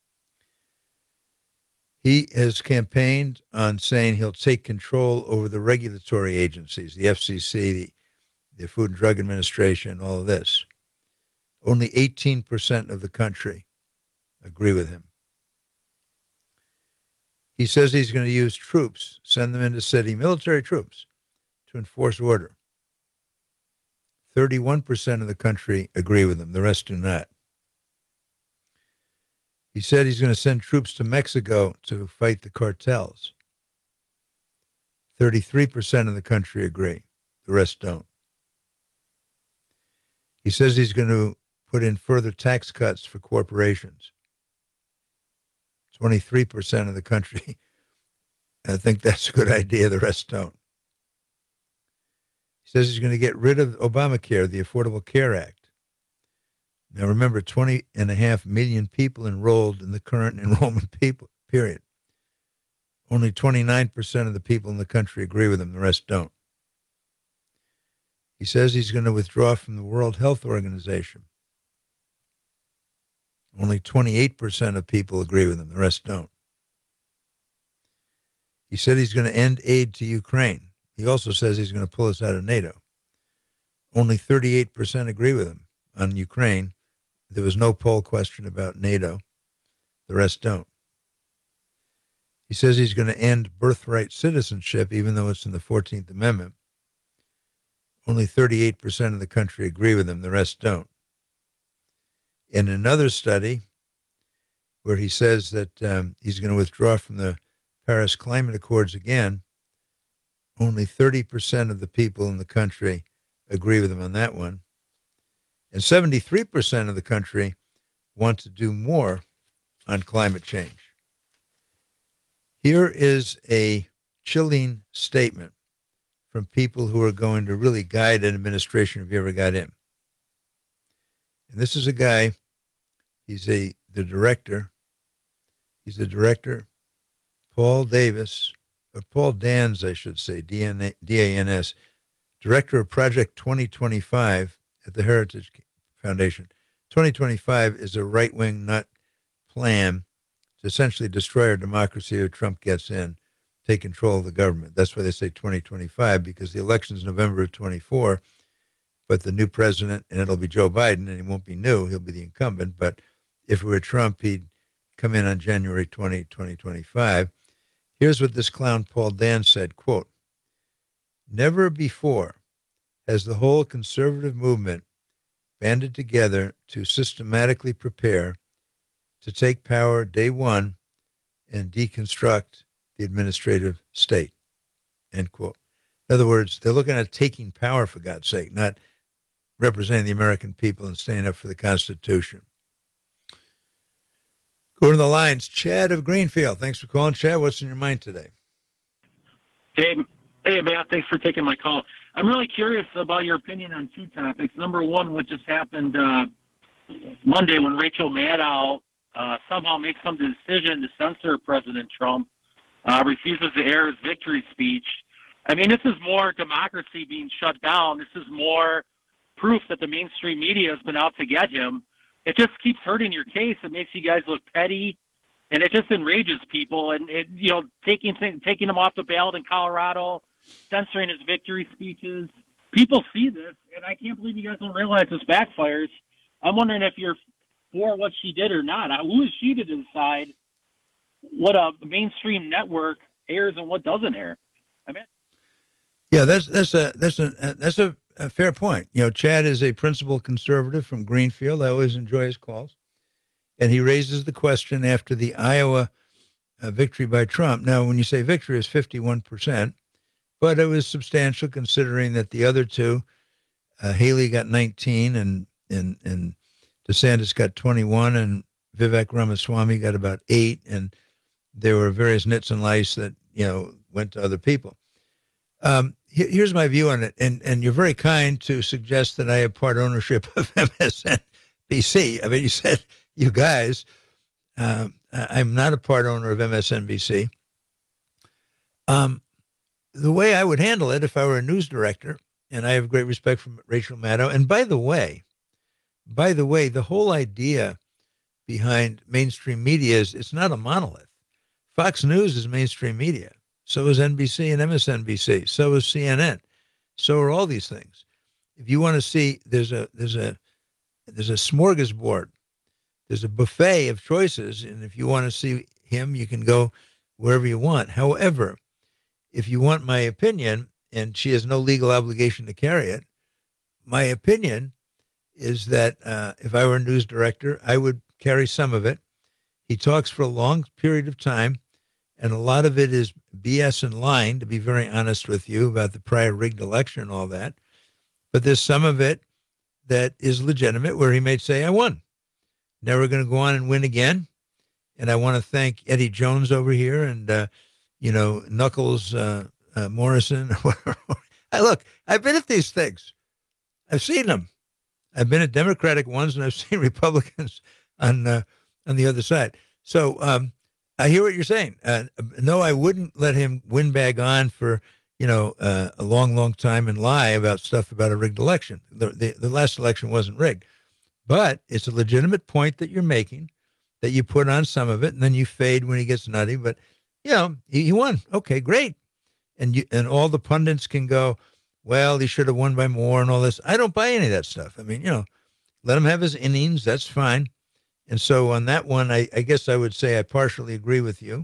He has campaigned on saying he'll take control over the regulatory agencies, the F C C, the, the Food and Drug Administration, all of this. Only eighteen percent of the country agree with him. He says he's going to use troops, send them into city, military troops, to enforce order. thirty-one percent of the country agree with him. The rest do not. He said he's going to send troops to Mexico to fight the cartels. thirty-three percent of the country agree. The rest don't. He says he's going to put in further tax cuts for corporations. twenty-three percent of the country, I think that's a good idea. The rest don't. He says he's going to get rid of Obamacare, the Affordable Care Act. Now, remember, twenty and a half million people enrolled in the current enrollment people, period. Only twenty-nine percent of the people in the country agree with him. The rest don't. He says he's going to withdraw from the World Health Organization. Only twenty-eight percent of people agree with him. The rest don't. He said he's going to end aid to Ukraine. He also says he's going to pull us out of NATO. Only thirty-eight percent agree with him on Ukraine. There was no poll question about NATO. The rest don't. He says he's going to end birthright citizenship, even though it's in the fourteenth Amendment. Only thirty-eight percent of the country agree with him. The rest don't. In another study where he says that um, he's going to withdraw from the Paris Climate Accords again, only thirty percent of the people in the country agree with him on that one. And seventy-three percent of the country want to do more on climate change. Here is a chilling statement from people who are going to really guide an administration if you ever got in. And this is a guy, he's a the director, he's the director, Paul Davis, or Paul Dans, I should say, D A N S, director of Project twenty twenty-five at the Heritage Foundation. twenty twenty-five is a right-wing nut plan to essentially destroy our democracy if Trump gets in, take control of the government. That's why they say twenty twenty-five, because the election's November of twenty-four, but the new president, and it'll be Joe Biden, and he won't be new, he'll be the incumbent, but if it were Trump, he'd come in on January twentieth, twenty twenty-five. Here's what this clown Paul Dan said, quote, "Never before has the whole conservative movement banded together to systematically prepare to take power day one and deconstruct the administrative state," end quote. In other words, they're looking at taking power, for God's sake, not representing the American people and standing up for the Constitution. Go to the lines. Chad of Greenfield. Thanks for calling, Chad. What's in your mind today? Hey, hey, Matt. Thanks for taking my call. I'm really curious about your opinion on two topics. Number one, what just happened uh, Monday when Rachel Maddow uh, somehow makes some decision to censor President Trump, uh, refuses to air his victory speech. I mean, this is more democracy being shut down. This is more proof that the mainstream media has been out to get him. It just keeps hurting your case. It makes you guys look petty, and it just enrages people. And it, you know, taking things, taking him off the ballot in Colorado, censoring his victory speeches. People see this, and I can't believe you guys don't realize this backfires. I'm wondering if you're for what she did or not. Who is she to decide what a mainstream network airs and what doesn't air? I mean, yeah, that's that's a that's a that's a. A fair point. You know, Chad is a principled conservative from Greenfield. I always enjoy his calls. And he raises the question after the Iowa uh, victory by Trump. Now, when you say victory, it's fifty-one percent, but it was substantial considering that the other two, uh, Haley got nineteen and, and, and DeSantis got twenty-one and Vivek Ramaswamy got about eight. And there were various nits and lice that, you know, went to other people. Um, Here's my view on it, and, and you're very kind to suggest that I have part ownership of M S N B C. I mean, you said, you guys, uh, I'm not a part owner of M S N B C. Um, the way I would handle it if I were a news director, and I have great respect for Rachel Maddow, and by the way, by the way, the whole idea behind mainstream media is it's not a monolith. Fox News is mainstream media. So is N B C and M S N B C. So is C N N. So are all these things. If you want to see, there's a there's a there's a smorgasbord. There's a buffet of choices, and if you want to see him, you can go wherever you want. However, if you want my opinion, and she has no legal obligation to carry it, my opinion is that uh, if I were a news director, I would carry some of it. He talks for a long period of time. And a lot of it is B S and lying, to be very honest with you, about the prior rigged election and all that. But there's some of it that is legitimate, where he may say, I won. Never going to go on and win again. And I want to thank Eddie Jones over here and, uh, you know, Knuckles uh, uh, Morrison. I look, I've been at these things. I've seen them. I've been at Democratic ones, and I've seen Republicans on, uh, on the other side. So, um, I hear what you're saying. Uh, no, I wouldn't let him windbag on for, you know, uh, a long, long time and lie about stuff about a rigged election. The, the, the last election wasn't rigged. But it's a legitimate point that you're making, that you put on some of it, and then you fade when he gets nutty. But, you know, he, he won. Okay, great. And you, and all the pundits can go, well, he should have won by more and all this. I don't buy any of that stuff. I mean, you know, let him have his innings. That's fine. And so on that one, I, I guess I would say I partially agree with you.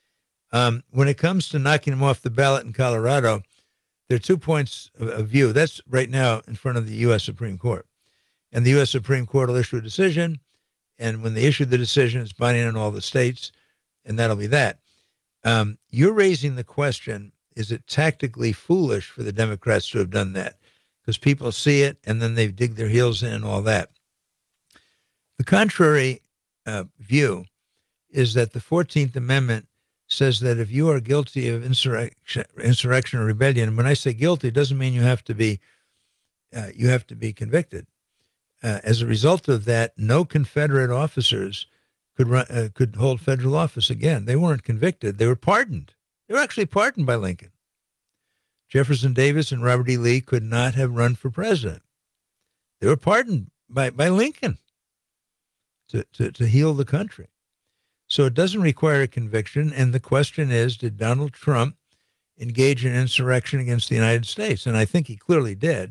Um, when it comes to knocking him off the ballot in Colorado, there are two points of, of view. That's right now in front of the U S Supreme Court. And the U S Supreme Court will issue a decision. And when they issue the decision, it's binding on all the states. And that'll be that. Um, you're raising the question, is it tactically foolish for the Democrats to have done that? Because people see it and then they dig their heels in and all that. The contrary uh, view is that the fourteenth Amendment says that if you are guilty of insurrection, insurrection or rebellion, and when I say guilty, it doesn't mean you have to be uh, you have to be convicted. Uh, as a result of that, no Confederate officers could run, uh, could hold federal office again. They weren't convicted; they were pardoned. They were actually pardoned by Lincoln. Jefferson Davis and Robert E. Lee could not have run for president. They were pardoned by by Lincoln. To, to, to heal the country. So it doesn't require a conviction. And the question is, did Donald Trump engage in insurrection against the United States? And I think he clearly did.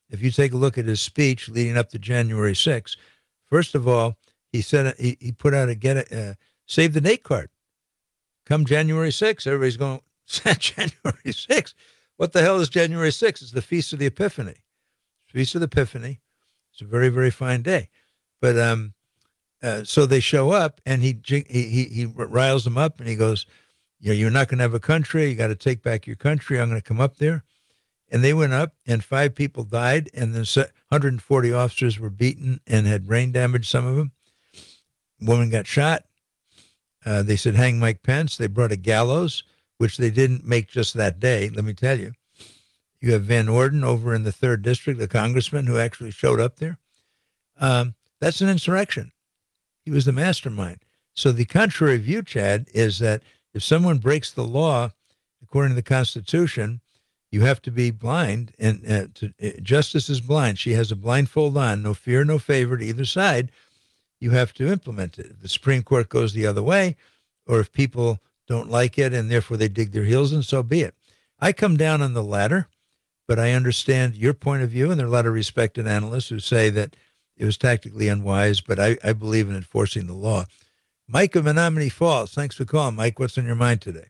if you take a look at his speech leading up to January sixth, first of all, he said he, he put out a get a uh, save the date card. Come January sixth, everybody's going, January sixth. What the hell is January sixth? It's the Feast of the Epiphany. Feast of the Epiphany. It's a very, very fine day. But um, uh, so they show up, and he, he he he riles them up, and he goes, you know, you're not going to have a country. You got to take back your country. I'm going to come up there. And they went up, and five people died, and then one hundred forty officers were beaten and had brain damage, some of them. Woman got shot. Uh, they said, hang Mike Pence. They brought a gallows, which they didn't make just that day, let me tell you. You have Van Orden over in the third district, the congressman who actually showed up there. Um, that's an insurrection. He was the mastermind. So the contrary view, Chad, is that if someone breaks the law, according to the Constitution, you have to be blind, and uh, to, uh, justice is blind. She has a blindfold on, no fear, no favor to either side. You have to implement it. If the Supreme Court goes the other way, or if people don't like it and therefore they dig their heels in, so be it. I come down on the latter, but I understand your point of view, and there are a lot of respected analysts who say that it was tactically unwise, but I, I believe in enforcing the law. Mike of Menominee Falls, thanks for calling. Mike, what's on your mind today?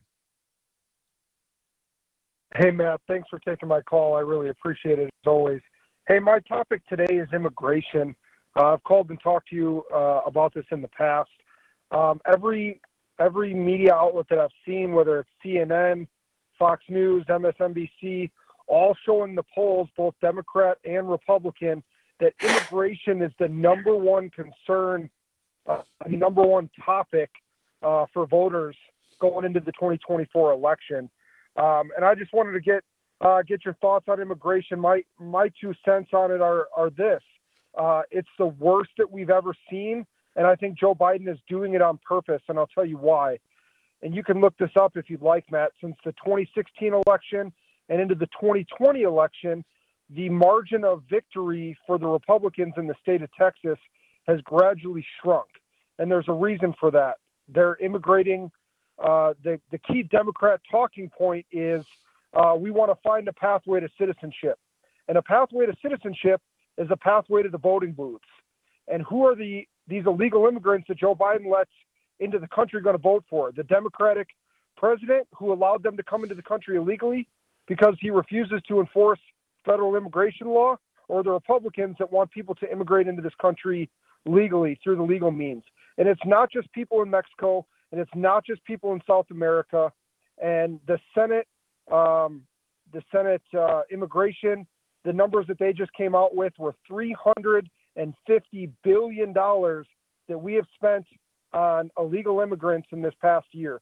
Hey, Matt, thanks for taking my call. I really appreciate it, as always. Hey, my topic today is immigration. Uh, I've called and talked to you uh, about this in the past. Um, every every media outlet that I've seen, whether it's C N N, Fox News, M S N B C, all showing the polls, both Democrat and Republican, that immigration is the number one concern, uh, number one topic uh, for voters going into the twenty twenty-four election. Um, and I just wanted to get uh, get your thoughts on immigration. My my two cents on it are are this: uh, it's the worst that we've ever seen, and I think Joe Biden is doing it on purpose. And I'll tell you why. And you can look this up if you'd like, Matt. Since the twenty sixteen election and into the twenty twenty election, the margin of victory for the Republicans in the state of Texas has gradually shrunk, and there's a reason for that. They're immigrating. Uh, the, the key Democrat talking point is uh, we want to find a pathway to citizenship. And a pathway to citizenship is a pathway to the voting booths. And who are the these illegal immigrants that Joe Biden lets into the country going to vote for? The Democratic president who allowed them to come into the country illegally because he refuses to enforce federal immigration law, or the Republicans that want people to immigrate into this country legally through the legal means? And it's not just people in Mexico, and it's not just people in South America. And the Senate, um, the Senate uh, immigration, the numbers that they just came out with were three hundred fifty billion dollars that we have spent on illegal immigrants in this past year.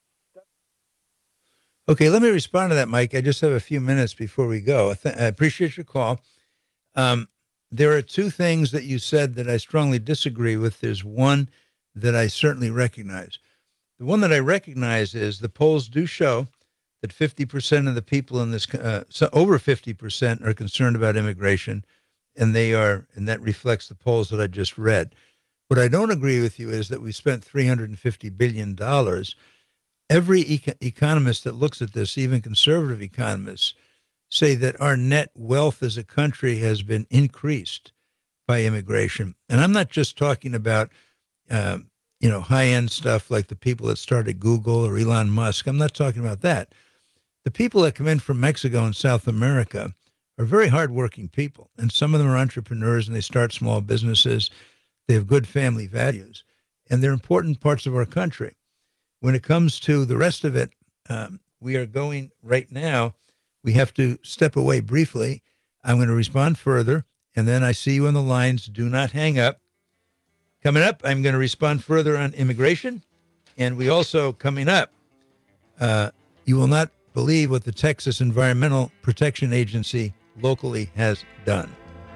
Okay, let me respond to that, Mike. I just have a few minutes before we go. I, th- I appreciate your call. Um, there are two things that you said that I strongly disagree with. There's one that I certainly recognize. The one that I recognize is the polls do show that fifty percent of the people in this, uh, so over fifty percent are concerned about immigration, and they are, and that reflects the polls that I just read. What I don't agree with you is that we spent three hundred fifty billion dollars. Every eco- economist that looks at this, even conservative economists, say that our net wealth as a country has been increased by immigration. And I'm not just talking about, uh, you know, high-end stuff like the people that started Google or Elon Musk. I'm not talking about that. The people that come in from Mexico and South America are very hardworking people. And some of them are entrepreneurs, and they start small businesses. They have good family values, and they're important parts of our country. When it comes to the rest of it, um, we are going right now. We have to step away briefly. I'm going to respond further, and then I see you on the lines. Do not hang up. Coming up, I'm going to respond further on immigration. And we also, coming up, uh, you will not believe what the Texas Environmental Protection Agency locally has done.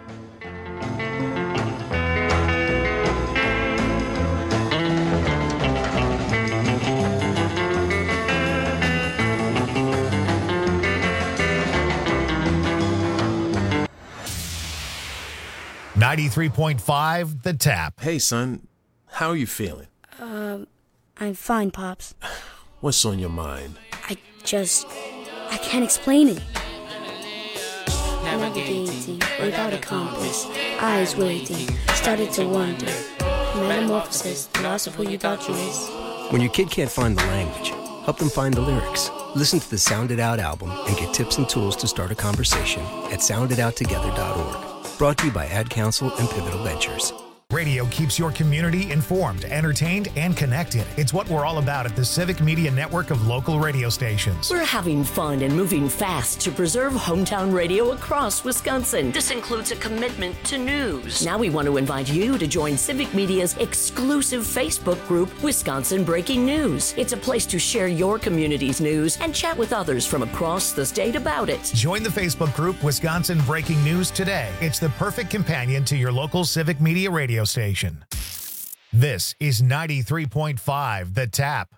ninety-three point five The Tap. Hey, son. How are you feeling? Um, I'm fine, Pops. What's on your mind? I just... I can't explain it. navigating without a compass, eyes waiting, started to wonder. Metamorphosis, the loss of who you thought you is. When your kid can't find the language, help them find the lyrics. Listen to the Sound It Out album and get tips and tools to start a conversation at sound it out together dot org. Brought to you by Ad Council and Pivotal Ventures. Radio keeps your community informed, entertained, and connected. It's what we're all about at the Civic Media Network of local radio stations. We're having fun and moving fast to preserve hometown radio across Wisconsin. This includes a commitment to news. Now we want to invite you to join Civic Media's exclusive Facebook group, Wisconsin Breaking News. It's a place to share your community's news and chat with others from across the state about it. Join the Facebook group Wisconsin Breaking News today. It's the perfect companion to your local Civic Media radio station. This is ninety-three point five The Tap.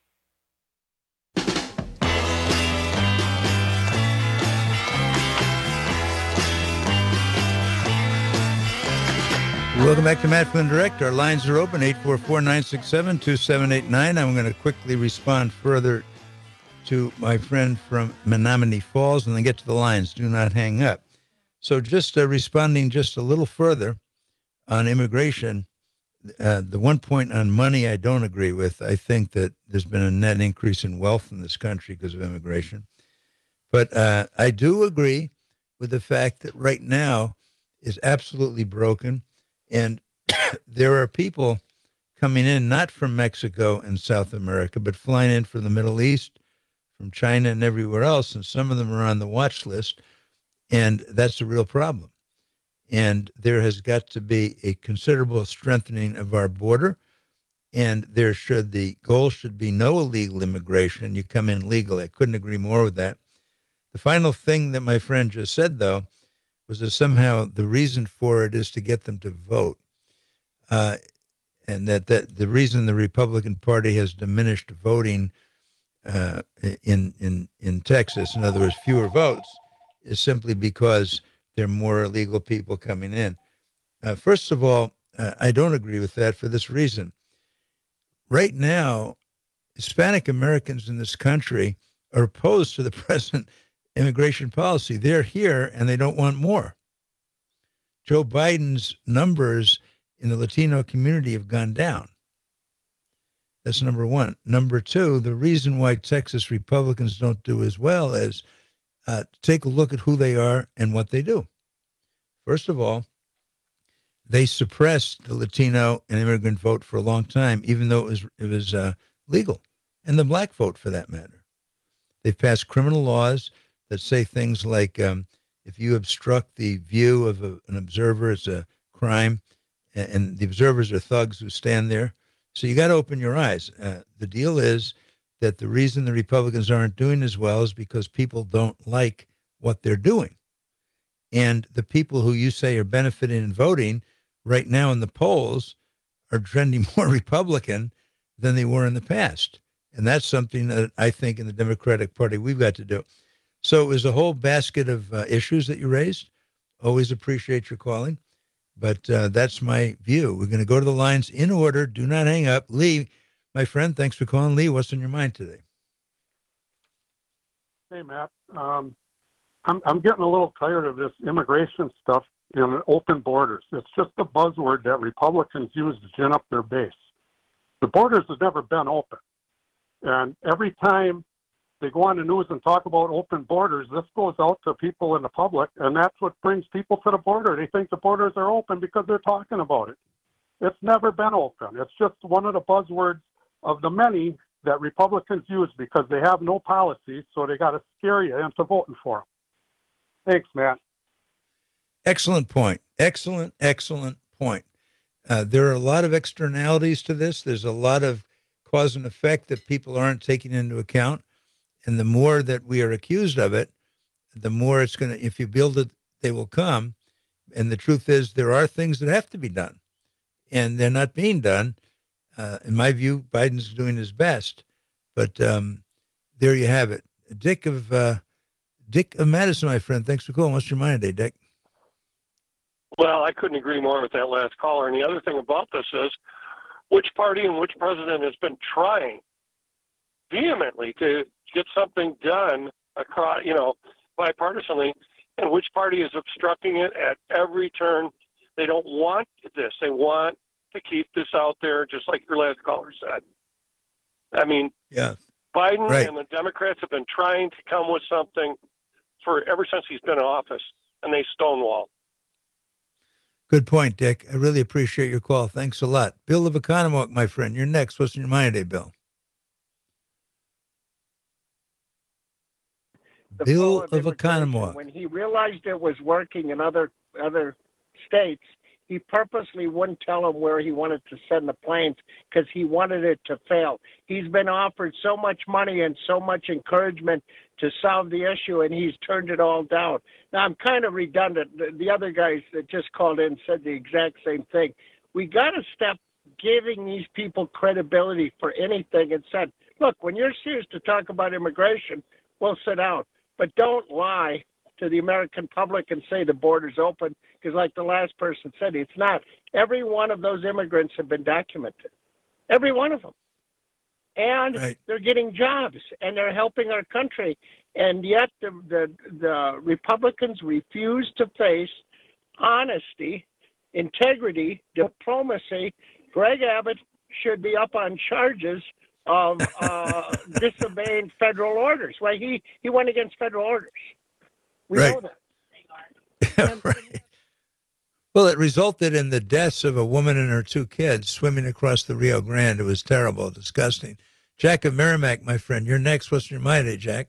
Welcome back to Matt Flynn Direct. Our lines are open, eight four four, nine six seven, two seven eight nine. I'm going to quickly respond further to my friend from Menominee Falls and then get to the lines. Do not hang up. So just uh, responding just a little further on immigration, uh, the one point on money I don't agree with. I think that there's been a net increase in wealth in this country because of immigration. But uh, I do agree with the fact that right now is absolutely broken. And there are people coming in, not from Mexico and South America, but flying in from the Middle East, from China and everywhere else. And some of them are on the watch list. And that's a real problem. And there has got to be a considerable strengthening of our border. And there should, the goal should be no illegal immigration. You come in legally. I couldn't agree more with that. The final thing that my friend just said, though, was that somehow the reason for it is to get them to vote. Uh, and that, that the reason the Republican Party has diminished voting uh, in, in, in Texas, in other words, fewer votes, is simply because there are more illegal people coming in. Uh, first of all, uh, I don't agree with that for this reason. Right now, Hispanic Americans in this country are opposed to the present immigration policy. They're here and they don't want more. Joe Biden's numbers in the Latino community have gone down. That's number one. Number two, the reason why Texas Republicans don't do as well is Uh, take a look at who they are and what they do. First of all, they suppressed the Latino and immigrant vote for a long time, even though it was it was uh, legal, and the black vote for that matter. They've passed criminal laws that say things like um, if you obstruct the view of a, an observer, it's a crime, and, and the observers are thugs who stand there. So you got to open your eyes. Uh, the deal is that the reason the Republicans aren't doing as well is because people don't like what they're doing. And the people who you say are benefiting in voting right now in the polls are trending more Republican than they were in the past. And that's something that I think in the Democratic Party we've got to do. So it was a whole basket of uh, issues that you raised. Always appreciate your calling. But uh, that's my view. We're going to go to the lines in order. Do not hang up. Lee, my friend, thanks for calling. Lee, what's on your mind today? Hey, Matt. Um, I'm, I'm getting a little tired of this immigration stuff and open borders. It's just a buzzword that Republicans use to gin up their base. The borders have never been open. And every time they go on the news and talk about open borders, this goes out to people in the public, and that's what brings people to the border. They think the borders are open because they're talking about it. It's never been open. It's just one of the buzzwords of the many that Republicans use because they have no policy, so they got to scare you into voting for them. Thanks, Matt. Excellent point. Excellent, excellent point. Uh, there are a lot of externalities to this. There's a lot of cause and effect that people aren't taking into account. And the more that we are accused of it, the more it's going to, if you build it, they will come. And the truth is there are things that have to be done, and they're not being done. Uh, in my view, Biden's doing his best. But um, there you have it. Dick of uh, Dick of Madison, my friend. Thanks for calling. What's your mind today, Dick? Well, I couldn't agree more with that last caller. And the other thing about this is which party and which president has been trying vehemently to get something done across, you know, bipartisanly and which party is obstructing it at every turn. They don't want this. They want to keep this out there, just like your last caller said. I mean, yeah. Biden Right. and the Democrats have been trying to come with something for ever since he's been in office, and they stonewall. Good point, Dick. I really appreciate your call. Thanks a lot. Bill of Economowoc, my friend. You're next. What's in your mind today, Bill? The Bill flow of of immigration. Economowoc. When he realized it was working in other other states, he purposely wouldn't tell them where he wanted to send the planes because he wanted it to fail. He's been offered so much money and so much encouragement to solve the issue, and he's turned it all down. Now, I'm kind of redundant. The, the other guys that just called in said the exact same thing. We got to stop giving these people credibility for anything and said, look, when you're serious to talk about immigration, we'll sit down. But don't lie to the American public and say the border's open, because like the last person said, it's not. Every one of those immigrants have been documented. Every one of them. And right. they're getting jobs, and they're helping our country. And yet the, the, the Republicans refuse to face honesty, integrity, diplomacy. Greg Abbott should be up on charges of uh, disobeying federal orders. Well, he, he went against federal orders. We right. know that. right. Well, it resulted in the deaths of a woman and her two kids swimming across the Rio Grande. It was terrible, disgusting. Jack of Merrimack, my friend. You're next. What's in your mind, eh, Jack?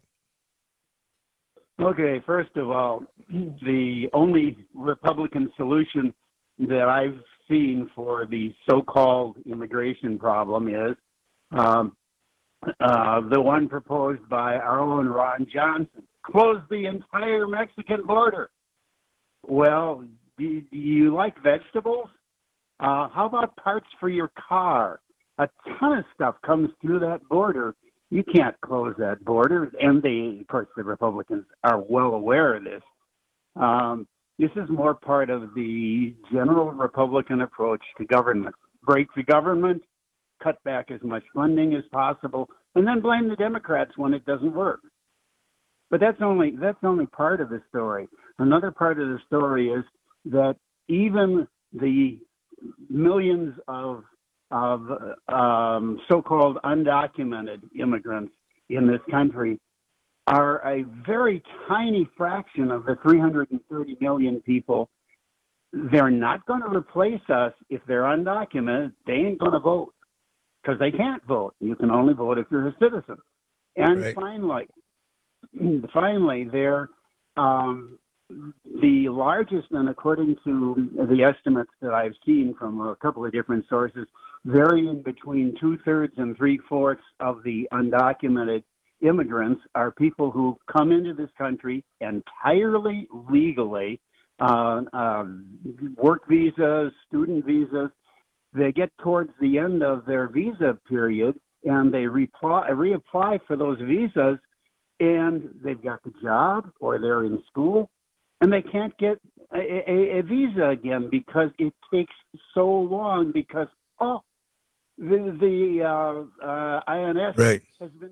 Okay, first of all, the only Republican solution that I've seen for the so-called immigration problem is um, uh, the one proposed by our own Ron Johnson. Close the entire Mexican border. Well, do, do you like vegetables? Uh, how about parts for your car? A ton of stuff comes through that border. You can't close that border. And they, of course, the Republicans are well aware of this. Um, this is more part of the general Republican approach to government. Break the government, cut back as much funding as possible, and then blame the Democrats when it doesn't work. But that's only that's only part of the story. Another part of the story is that even the millions of of um, so-called undocumented immigrants in this country are a very tiny fraction of the three hundred thirty million people. They're not going to replace us if they're undocumented. They ain't going to vote because they can't vote. You can only vote if you're a citizen. And right. finally, finally, they're um, the largest, and according to the estimates that I've seen from a couple of different sources, varying between two-thirds and three-fourths of the undocumented immigrants are people who come into this country entirely legally, uh, uh, work visas, student visas. They get towards the end of their visa period, and they reply, reapply for those visas, and they've got the job or they're in school, and they can't get a, a, a visa again because it takes so long because, oh, the, the uh, uh, I N S right. has been...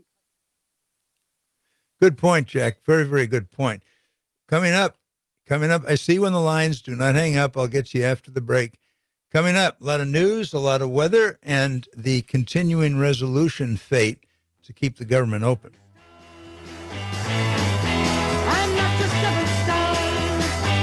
Good point, Jack. Very, very good point. Coming up, coming up, I see you on the lines. Do not hang up. I'll get you after the break. Coming up, a lot of news, a lot of weather, and the continuing resolution fate to keep the government open. I'm not just seven stars.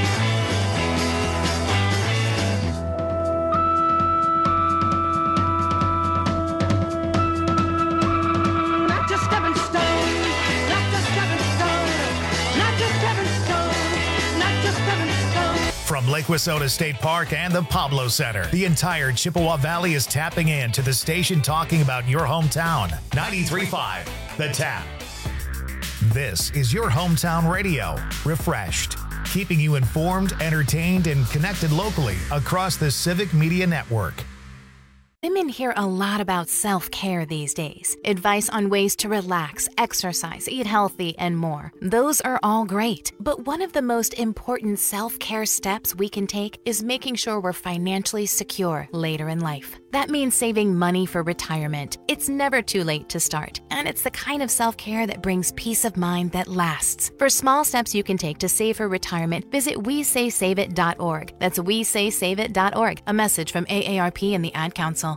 Not just seven stars. Not just seven stars. Not just seven stars. Not just seven stars. From Lake Wissota State Park and the Pablo Center, the entire Chippewa Valley is tapping in to the station talking about your hometown. ninety-three point five, The Tap. This is your hometown radio, refreshed, keeping you informed, entertained, and connected locally across the Civic Media Network. Women hear a lot about self-care these days. Advice on ways to relax, exercise, eat healthy, and more. Those are all great. But one of the most important self-care steps we can take is making sure we're financially secure later in life. That means saving money for retirement. It's never too late to start, and it's the kind of self-care that brings peace of mind that lasts. For small steps you can take to save for retirement, visit we say save it dot org. That's we say save it dot org. A message from A A R P and the Ad Council.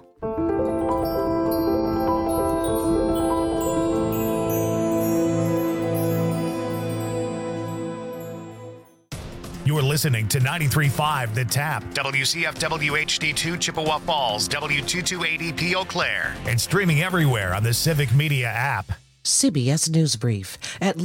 You're listening to ninety-three point five The Tap, W C F W H D two Chippewa Falls, W two twenty P Eau Claire, and streaming everywhere on the Civic Media app. C B S News Brief. At